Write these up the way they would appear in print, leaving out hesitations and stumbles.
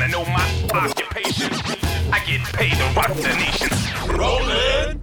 I know my occupation. I get paid to rock the nation. Rolling.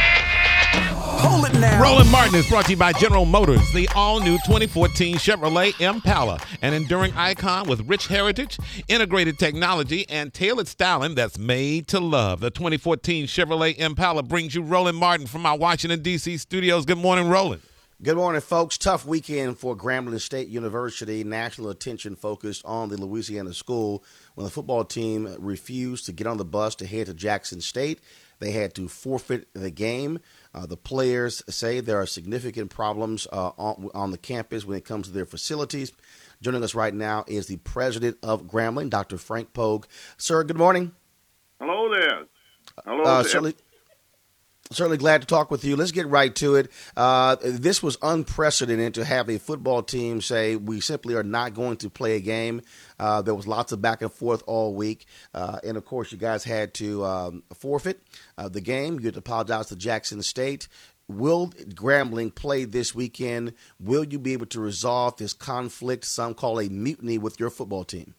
Hold it now. Roland Martin is brought to you by General Motors, the all-new 2014 Chevrolet Impala, an enduring icon with rich heritage, integrated technology, and tailored styling that's made to love. The 2014 Chevrolet Impala brings you Roland Martin from our Washington, D.C. studios. Good morning, Roland. Good morning, folks. Tough weekend for Grambling State University. National attention focused on the Louisiana school when the football team refused to get on the bus to head to Jackson State. They had to forfeit the game. The players say there are significant problems on the campus when it comes to their facilities. Joining us right now is the president of Grambling, Dr. Frank Pogue. Sir, good morning. Hello there. Hello there. Certainly glad to talk with you. Let's get right to it. This was unprecedented to have a football team say we simply are not going to play a game. There was lots of back and forth all week. And, of course, you guys had to forfeit the game. You had to apologize to Jackson State. Will Grambling play this weekend? Will you be able to resolve this conflict, some call a mutiny, with your football team?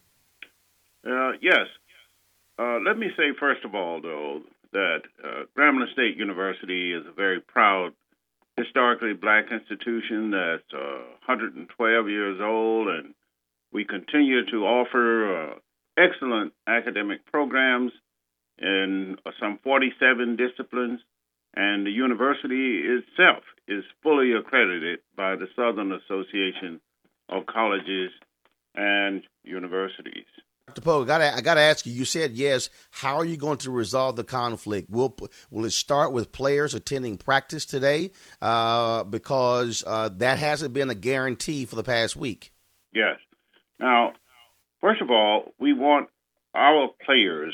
Yes. Let me say, first of all, though, that Grambling State University is a very proud, historically black institution that's 112 years old, and we continue to offer excellent academic programs in some 47 disciplines, and the university itself is fully accredited by the Southern Association of Colleges and Universities. Dr. Pogue, I got to ask you, you said yes. How are you going to resolve the conflict? Will it start with players attending practice today? Because that hasn't been a guarantee for the past week. Yes. Now, first of all, we want our players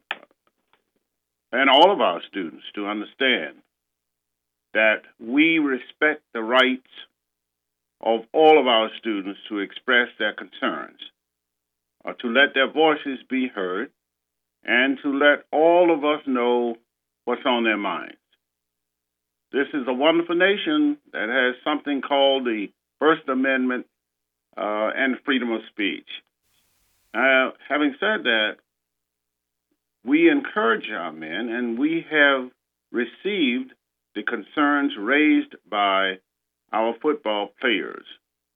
and all of our students to understand that we respect the rights of all of our students to express their concerns, to let their voices be heard, and to let all of us know what's on their minds. This is a wonderful nation that has something called the First Amendment and freedom of speech. Having said that, we encourage our men, and we have received the concerns raised by our football players.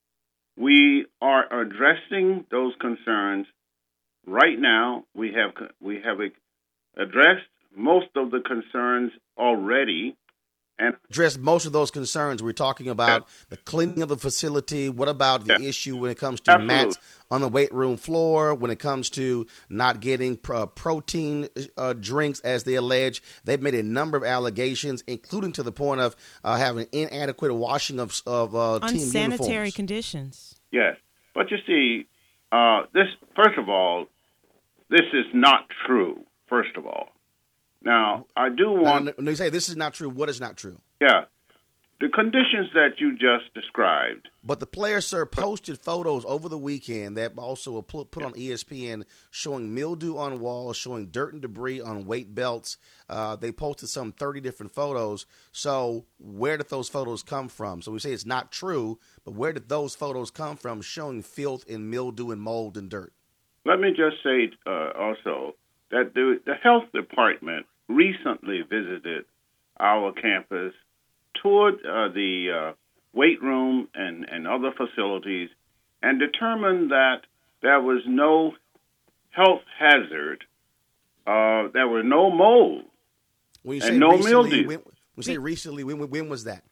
We are addressing those concerns right now. We have addressed most of the concerns already. And addressed most of those concerns. We're talking about the cleaning of the facility. What about the issue when it comes to mats on the weight room floor, when it comes to not getting protein drinks, as they allege? They've made a number of allegations, including to the point of having inadequate washing of team unsanitary uniforms. Conditions. Yes. But you see, this, first of all, this is not true, first of all. Now, I do want... When you say this is not true, what is not true? Yeah. The conditions that you just described. But the players, sir, posted photos over the weekend that also were put on ESPN showing mildew on walls, showing dirt and debris on weight belts. They posted some 30 different photos. So where did those photos come from? So we say it's not true, but where did those photos come from showing filth and mildew and mold and dirt? Let me just say also that the health department recently visited our campus, toured the weight room and other facilities, and determined that there was no health hazard, there were no mold, when you and say no recently, mildew. When you say recently, when was that?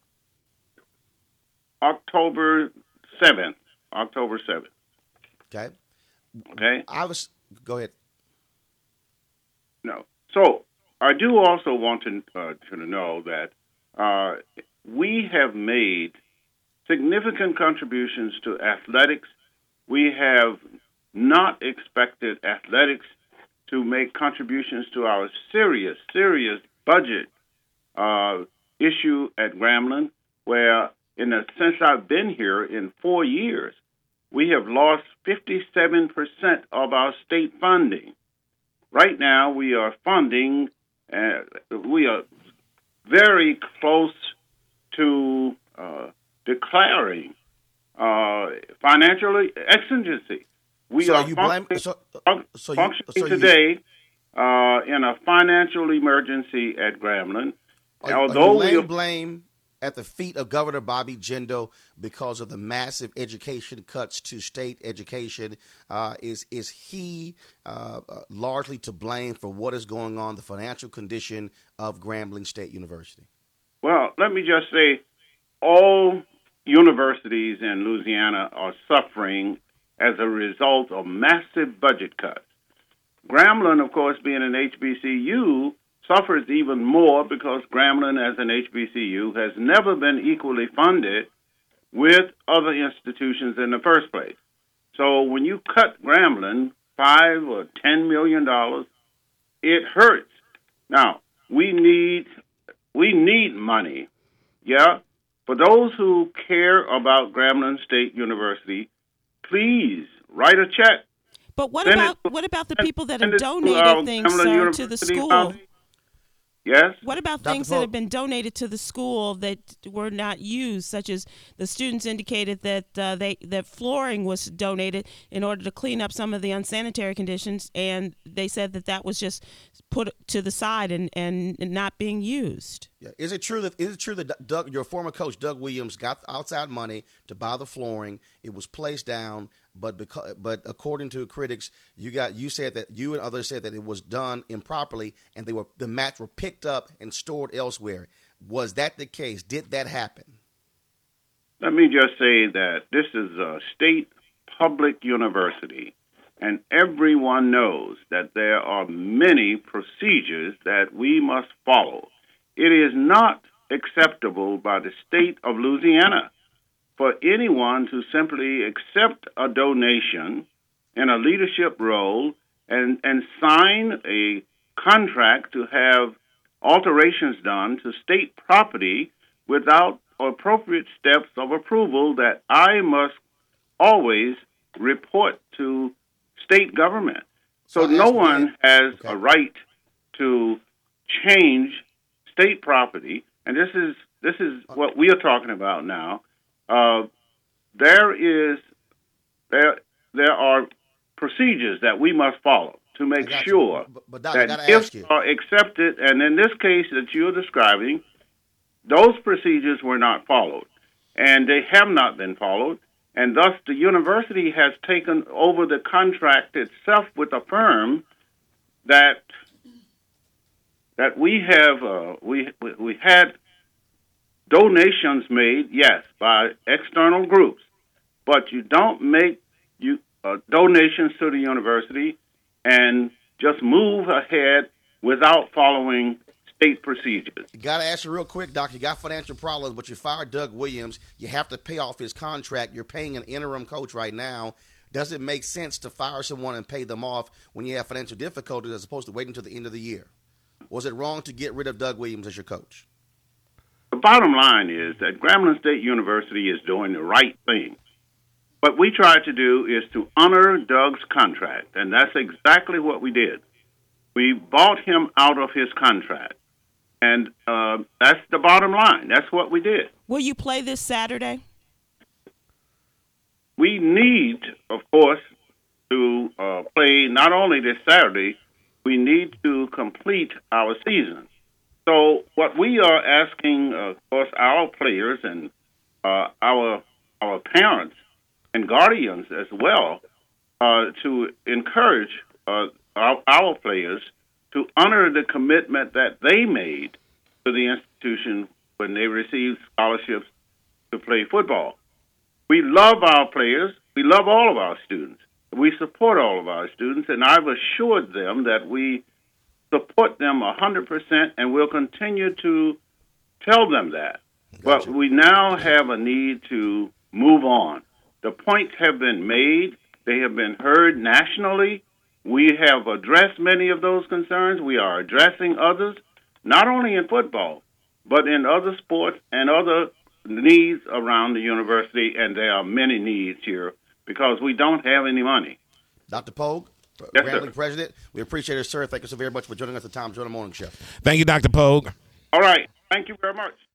October 7th. Okay. Okay? Go ahead. No. So I do also want to know that we have made significant contributions to athletics. We have not expected athletics to make contributions to our serious budget issue at Grambling, where since I've been here in 4 years, we have lost 57% of our state funding. Right now, we are funding, we are very close to declaring financial exigency. We So are you blame functioning today in a financial emergency at Grambling. Are you laying blame at the feet of Governor Bobby Jindal because of the massive education cuts to state education? Is he largely to blame for what is going on, the financial condition of Grambling State University? Well, let me just say, all universities in Louisiana are suffering as a result of massive budget cuts. Grambling, of course, being an HBCU, suffers even more because Grambling, as an HBCU, has never been equally funded with other institutions in the first place. So when you cut Grambling $5 or $10 million, it hurts. Now, we need money, yeah? For those who care about Grambling State University, please write a check. But what about the people that have donated things, sir, to the school? Yes? What about things that have been donated to the school that were not used, such as the students indicated that that flooring was donated in order to clean up some of the unsanitary conditions, and they said that was just put to the side and not being used. Yeah. Is it true that Doug, your former coach Doug Williams, got outside money to buy the flooring? It was placed down, but according to critics, you said that you and others said that it was done improperly, and the mats were picked up and stored elsewhere. Was that the case? Did that happen? Let me just say that this is a state public university, and everyone knows that there are many procedures that we must follow. It is not acceptable by the state of Louisiana for anyone to simply accept a donation in a leadership role and sign a contract to have alterations done to state property without appropriate steps of approval that I must always report to state government. So no one has a right to change state property, and this is what we are talking about now. There are procedures that we must follow to make sure that gifts are accepted, and in this case that you're describing, those procedures were not followed, and they have not been followed, and thus the university has taken over the contract itself with a firm that we have we had donations made, yes, by external groups, but you don't make donations to the university and just move ahead without following state procedures. Got to ask you real quick, Doc. You got financial problems, but you fired Doug Williams. You have to pay off his contract. You're paying an interim coach right now. Does it make sense to fire someone and pay them off when you have financial difficulties as opposed to waiting until the end of the year? Was it wrong to get rid of Doug Williams as your coach? The bottom line is that Grambling State University is doing the right thing. What we tried to do is to honor Doug's contract, and that's exactly what we did. We bought him out of his contract, and that's the bottom line. That's what we did. Will you play this Saturday? We need, of course, to play not only this Saturday, we need to complete our season. So what we are asking, of course, our players and our parents and guardians as well, to encourage our players to honor the commitment that they made to the institution when they received scholarships to play football. We love our players. We love all of our students. We support all of our students, and I've assured them that we support them 100% and will continue to tell them that. Gotcha. But we now have a need to move on. The points have been made. They have been heard nationally. We have addressed many of those concerns. We are addressing others, not only in football, but in other sports and other needs around the university, and there are many needs here because we don't have any money. Dr. Pogue, yes, Grambling President, we appreciate it, sir. Thank you so very much for joining us at the Tom Joyner Morning Show. Thank you, Dr. Pogue. All right. Thank you very much.